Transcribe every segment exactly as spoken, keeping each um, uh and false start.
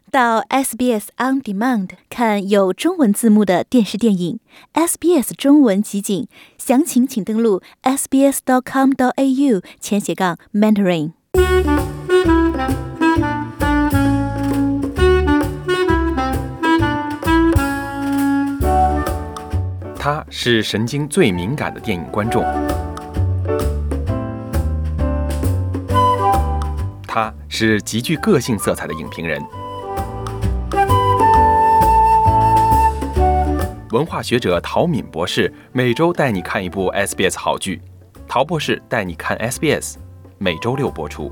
到 S B S On Demand 看有中文字幕的电视电影 S B S 中文集锦，详情请登录 s b s dot com dot a u 前斜杠 mentoring。 他是神经最敏感的电影观众，他是极具个性色彩的影评人。文化学者陶敏博士每周带你看一部 S B S 好剧，陶博士带你看 S B S， 每周六播出。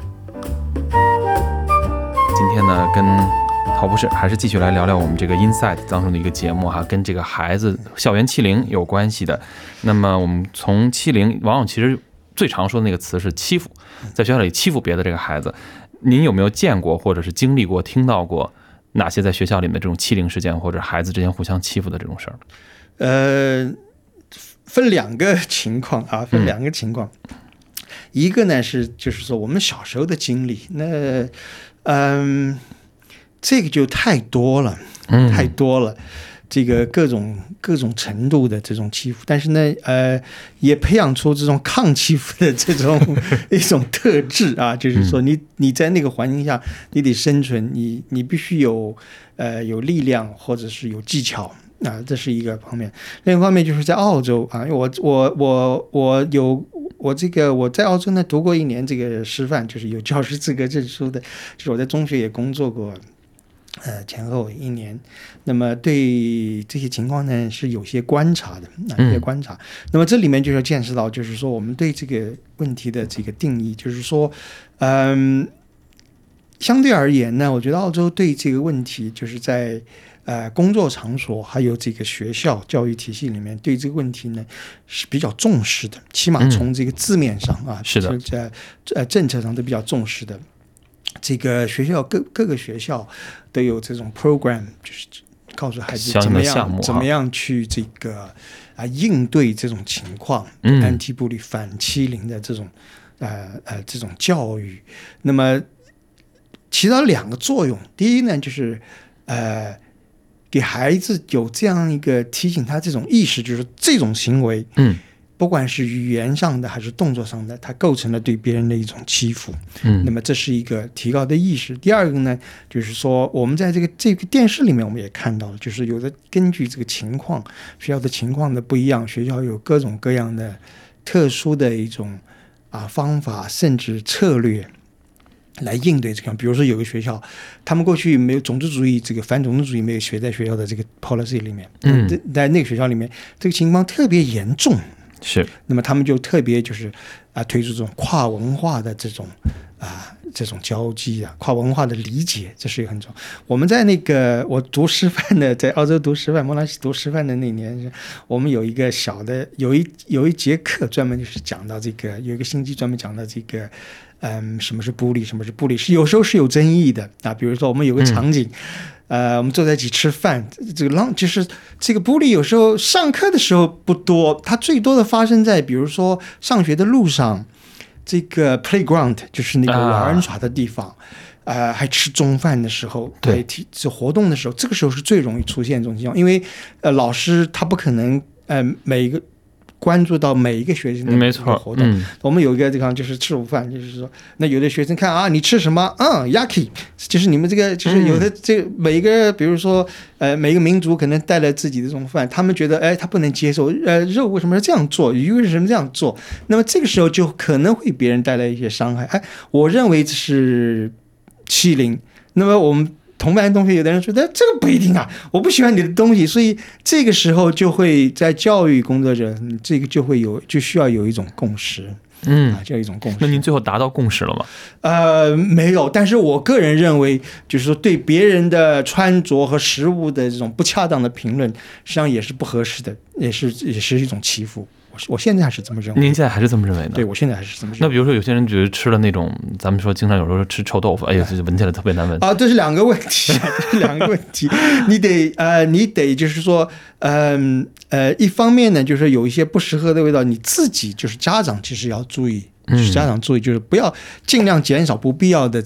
今天呢，跟陶博士还是继续来聊聊我们这个 Inside 当中的一个节目哈，跟这个孩子校园欺凌有关系的。那么我们从欺凌，往往其实最常说的那个词是欺负，在学校里欺负别的这个孩子，您有没有见过或者是经历过、听到过哪些在学校里面的这种欺凌事件，或者孩子之间互相欺负的这种事儿？ 呃，分两个情况啊，分两个情况。嗯、一个呢是就是说我们小时候的经历，那嗯。这个就太多了，太多了，这个各种各种程度的这种欺负，但是呢，呃，也培养出这种抗欺负的这种一种特质啊，就是说你你在那个环境下，你得生存，你你必须有呃有力量或者是有技巧啊，这是一个方面。另一方面就是在澳洲啊，我我我我有。我这个我在澳洲呢读过一年这个师范，就是有教师资格证书的，就是我在中学也工作过。呃，前后一年，那么对这些情况呢是有些观察的，有些观察。嗯、那么这里面就要见识到，就是说我们对这个问题的这个定义，就是说，嗯，相对而言呢，我觉得澳洲对这个问题，就是在呃工作场所还有这个学校教育体系里面，对这个问题呢是比较重视的，起码从这个字面上啊， 嗯、是的， 在呃政策上都比较重视的。这个学校各各个学校都有这种 program， 就是告诉孩子怎么样怎么样去这个啊应对这种情况，嗯、安提bully反欺凌的这种呃呃这种教育。那么起到两个作用，第一呢就是呃给孩子有这样一个提醒他这种意识，就是这种行为，嗯。不管是语言上的还是动作上的，它构成了对别人的一种欺负。嗯，那么这是一个提高的意识。第二个呢，就是说我们在这个这个电视里面，我们也看到了，就是有的根据这个情况，学校的情况的不一样，学校有各种各样的特殊的一种啊方法，甚至策略来应对这个。比如说有个学校，他们过去没有种族主义，这个反种族主义没有学在学校的这个 policy 里面。嗯，在那个学校里面，这个情况特别严重。 是， 那么他们就特别就是啊推出这种跨文化的这种啊这种交际啊，跨文化的理解，这是一个很重要。我们在那个我读师范的，在澳洲读师范，莫拉西读师范的那年，我们有一个小的有一有一节课专门就是讲到这个，有一个星期专门讲到这个。嗯，什么是bully，什么是bully，是有时候是有争议的啊。比如说我们有个场景，嗯、呃，我们坐在一起吃饭，这个浪就是这个bully有时候上课的时候不多，它最多的发生在比如说上学的路上，这个 playground 就是那个玩耍的地方，啊、呃，还吃中饭的时候，对，这活动的时候，这个时候是最容易出现这种情况，因为呃老师他不可能呃每一个。关注到每一个学生的活动，嗯、我们有一个地方就是吃午饭，就是说，那有的学生看啊，你吃什么？嗯 ，yaki， 就是你们这个，就是有的这个每一个，比如说，呃，每一个民族可能带了自己的这种饭，他们觉得，哎，他不能接受，呃，肉为什么要这样做？鱼为什么这样做？那么这个时候就可能会别人带来一些伤害。哎，我认为这是欺凌。那么我们。同班同学有的人说这个不一定啊，我不喜欢你的东西，所以这个时候就会在教育工作者这个就会有就需要有一种共识，嗯啊，就有一种共识。 那您最后达到共识了吗？ 呃，没有，但是我个人认为，就是说对别人的穿着和食物的这种不恰当的评论，实际上也是不合适的，也是也是一种欺负。我现在还是这么认为。 您现在还是这么认为的？ 对，我现在还是这么认为。 那比如说有些人觉得吃了那种，咱们说经常有时候吃臭豆腐，哎呀，这闻起来特别难闻啊。这是两个问题，这是两个问题。你得呃，你得就是说，嗯 呃, 呃，一方面呢，就是有一些不适合的味道，你自己就是家长其实要注意，就是家长注意，就是不要尽量减少不必要的这种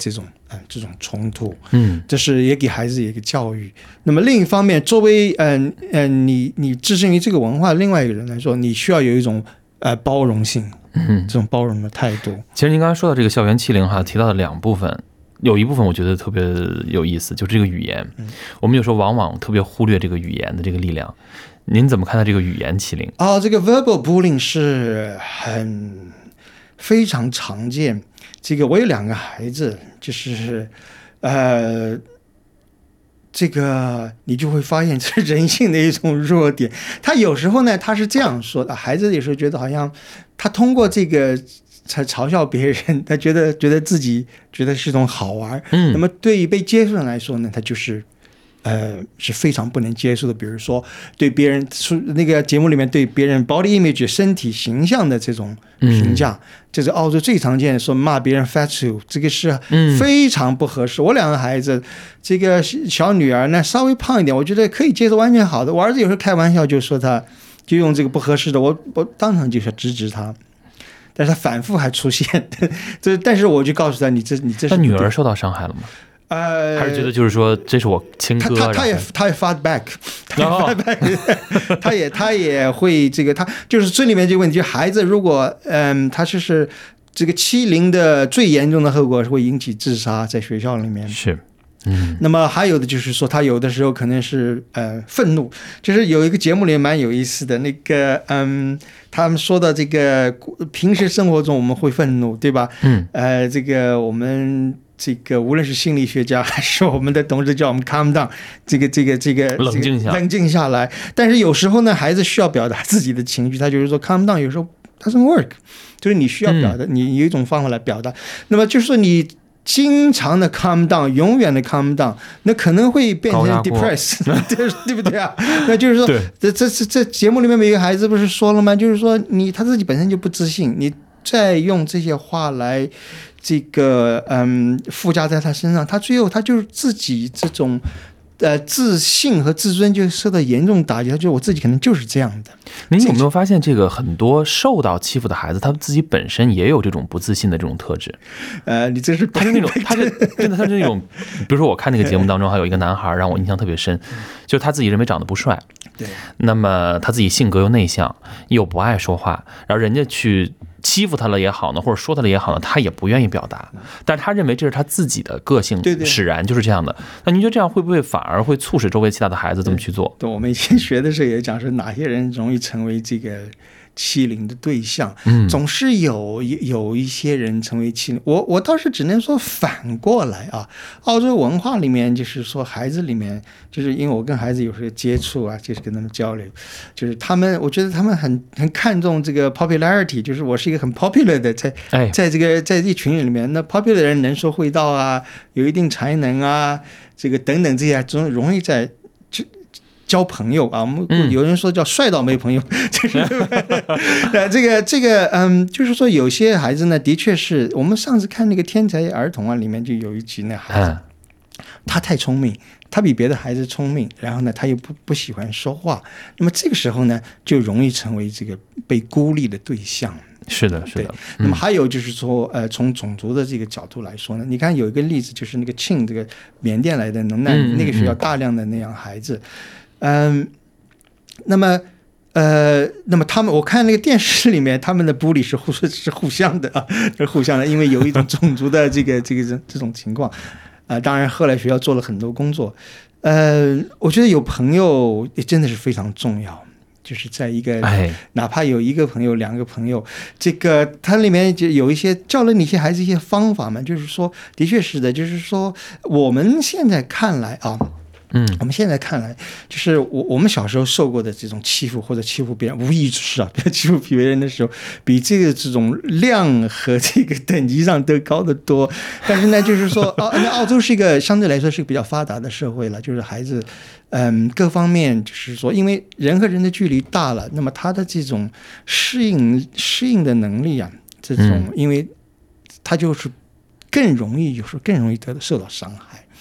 嗯、呃、这种冲突， 嗯， 这是也给孩子一个教育。那么另一方面，作为嗯嗯、呃呃、你你置身于这个文化另外一个人来说，你需要有一种呃包容性， 嗯， 这种包容的态度。 其实您刚才说到这个校园欺凌哈，提到的两部分。有一部分我觉得特别有意思，就是这个语言。我们有时候往往特别忽略这个语言的这个力量。您怎么看待这个语言欺凌？ 哦，这个 verbal bullying 是很非常常见。这个我有两个孩子，就是呃，这个你就会发现这是人性的一种弱点。他有时候呢，他是这样说的，孩子有时候觉得好像他通过这个。才嘲笑别人，他觉得觉得自己觉得是一种好玩。嗯，那么对于被接受人来说呢，他就是呃是非常不能接受的。比如说对别人那个节目里面对别人 body image 身体形象的这种评价，嗯、这是澳洲最常见的，说骂别人 fatso， 这个是非常不合适。嗯、我两个孩子，这个小女儿呢稍微胖一点，我觉得可以接受，完全好的。我儿子有时候开玩笑就说他，就用这个不合适的，我我当场就是制止他。但是他反复还出现，这但是我就告诉他，你这你这是。 那女儿受到伤害了吗？呃，还是觉得就是说这是我亲哥， 他他他也他也 fight back， 他也 fight back， 他也他也会这个，他就是这里面这个问题，就孩子如果嗯，他就是这个欺凌的最严重的后果是会引起自杀，在学校里面是。嗯， 那么还有的就是说，他有的时候可能是呃愤怒，就是有一个节目里蛮有意思的，那个嗯，他们说的这个平时生活中我们会愤怒，对吧？嗯，呃，这个我们这个无论是心理学家还是我们的同事叫我们 calm down， 这个这个这个冷静下冷静下来。但是有时候呢，孩子需要表达自己的情绪，他就是说 calm down， 有时候 doesn't work， 就是你需要表达，嗯、你有一种方法来表达。那么就是说你。经常的 calm down， 永远的 calm down， 那可能会变成 depress， 对, 对不对啊？那就是说，这这这这节目里面有一个孩子不是说了吗？就是说你他自己本身就不自信，你再用这些话来这个嗯附加在他身上，他最后他就是自己这种。呃，自信和自尊就受到严重打击，他觉得我自己可能就是这样的。 您有没有发现，这个很多受到欺负的孩子，他自己本身也有这种不自信的这种特质？ 呃，你这是他是那种，他是真的，他是那种，比如说我看那个节目当中，还有一个男孩让我印象特别深，就是他自己认为长得不帅， 对， 那么他自己性格又内向，又不爱说话，然后人家去。欺负他了也好呢，或者说他了也好呢，他也不愿意表达，但是他认为这是他自己的个性使然，就是这样的。那您觉得这样会不会反而会促使周围其他的孩子这么去做？ 对，对我们以前学的时候也讲说，哪些人容易成为这个欺凌的对象，嗯，总是有有一些人成为欺凌。我我倒是只能说反过来啊，澳洲文化里面就是说孩子里面，就是因为我跟孩子有时候接触啊，就是跟他们交流，就是他们，我觉得他们很很看重这个 popularity， 就是我是一个很 popular 的，在在这个在这群人里面，那 popular 的人能说会道啊，有一定才能啊，这个等等这些，总容易在。交朋友啊，我们有人说叫帅到没朋友，嗯、就是呃，这个这个嗯，就是说有些孩子呢，的确是我们上次看那个《天才儿童》啊，里面就有一集那孩子，嗯、他太聪明，他比别的孩子聪明，然后呢，他又不不喜欢说话，那么这个时候呢，就容易成为这个被孤立的对象。 是的，是的。嗯、 那么还有就是说，呃，从种族的这个角度来说呢，你看有一个例子，就是那个庆这个缅甸来的能难民，嗯、那个学校大量的那样孩子。嗯，那么，呃，那么他们，我看那个电视里面，他们的bully是互是互相的啊，是互相的，因为有一种种族的这个这个这种情况，啊、呃，当然后来学校做了很多工作，呃，我觉得有朋友也真的是非常重要，就是在一个， 哎、 哪怕有一个朋友、两个朋友，这个它里面就有一些教了你一些孩子一些方法嘛，就是说，的确是的，就是说我们现在看来啊。 嗯， 我们现在看来，就是我我们小时候受过的这种欺负或者欺负别人，无异之事啊，欺负别人的时候，比这个这种量和这个等级上都高得多。但是呢，就是说，澳那澳洲是一个相对来说是一个比较发达的社会了，就是孩子，嗯，各方面就是说，因为人和人的距离大了，那么他的这种适应适应的能力啊，这种，因为他就是更容易，有时候更容易得到受到伤害。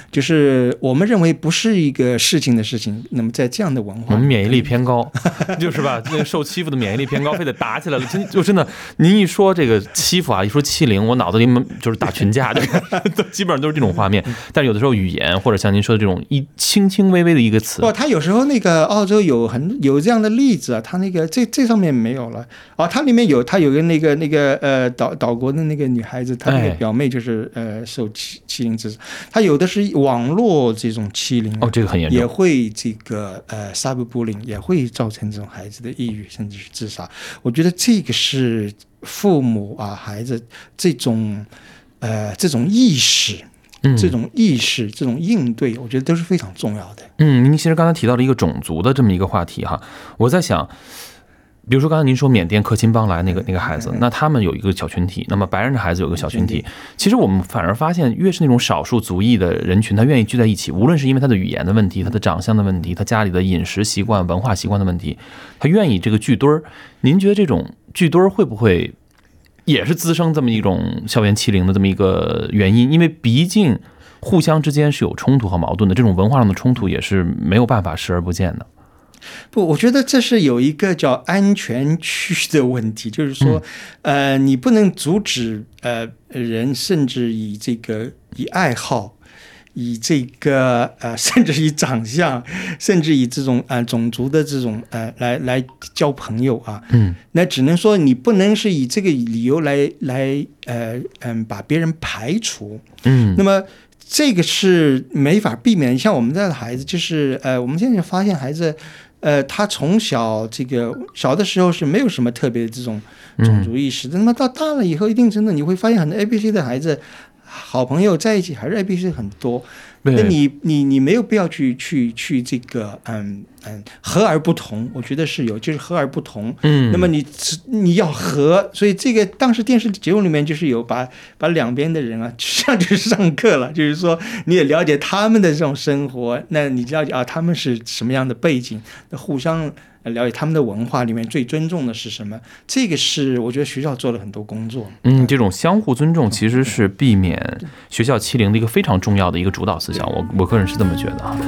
就是我们认为不是一个事情的事情，那么在这样的文化， 我们免疫力偏高，就是吧？那个受欺负的免疫力偏高，非得打起来了。真就真的，您一说这个欺负啊，一说欺凌，我脑子里就是打群架，都基本上都是这种画面。但是有的时候语言或者像您说的这种一轻轻微微的一个词， 不，他有时候那个澳洲有很有这样的例子啊，他那个这这上面没有了啊，它里面有他有个那个那个呃岛岛国的那个女孩子，她那个表妹就是呃受欺欺凌致死，他有的是网络这种欺凌哦，这个很严重， 也会这个呃 cyberbullying 也会造成这种孩子的抑郁甚至是自杀。我觉得这个是父母啊孩子这种呃这种意识。这种意识、这种应对，我觉得都是非常重要的。 嗯，您其实刚才提到了一个种族的这么一个话题哈，我在想，比如说刚才您说缅甸克钦邦来那个那个孩子，那他们有一个小群体，那么白人的孩子有个小群体。其实我们反而发现，越是那种少数族裔的人群，他愿意聚在一起，无论是因为他的语言的问题、他的长相的问题、他家里的饮食习惯、文化习惯的问题，他愿意这个聚堆儿。您觉得这种聚堆儿会不会也是滋生这么一种校园欺凌的这么一个原因？因为毕竟互相之间是有冲突和矛盾的，这种文化上的冲突也是没有办法视而不见的。 不，我觉得这是有一个叫安全区的问题，就是说，嗯、呃，你不能阻止呃人，甚至以这个以爱好。以这个呃，甚至以长相，甚至以这种呃种族的这种呃来来交朋友啊， 嗯， 那只能说你不能是以这个理由来来呃嗯把别人排除， 嗯， 那么这个是没法避免。像我们这的孩子，就是呃我们现在发现孩子，呃他从小这个小的时候是没有什么特别的这种种族意识的，那么到大了以后，一定程度你会发现很多 A B C 的孩子。好朋友在一起还是 A B C 很多，那你你你没有必要去去去这个嗯嗯和而不同，我觉得是有，就是和而不同。 嗯， 那么你你要和，所以这个当时电视节目里面就是有把把两边的人啊，实际上就是上课了，就是说你也了解他们的这种生活，那你了解啊他们是什么样的背景，那互相。了解他们的文化里面最尊重的是什么？这个是我觉得学校做了很多工作。 嗯，这种相互尊重其实是避免学校欺凌的一个非常重要的一个主导思想。我我个人是这么觉得啊。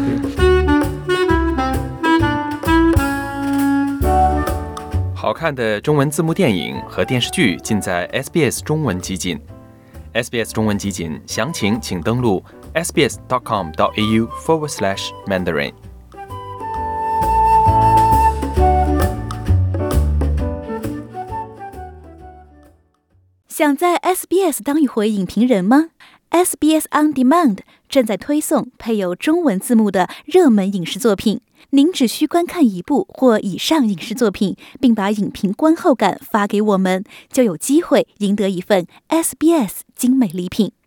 好看的中文字幕电影和电视剧尽在 S B S 中文集锦。S B S 中文集锦详情请登录 sbs.com.au forward slash Mandarin。 想在 S B S 当一回影评人吗？ S B S On Demand 正在推送配有中文字幕的热门影视作品，您只需观看一部或以上影视作品，并把影评观后感发给我们，就有机会赢得一份 S B S 精美礼品。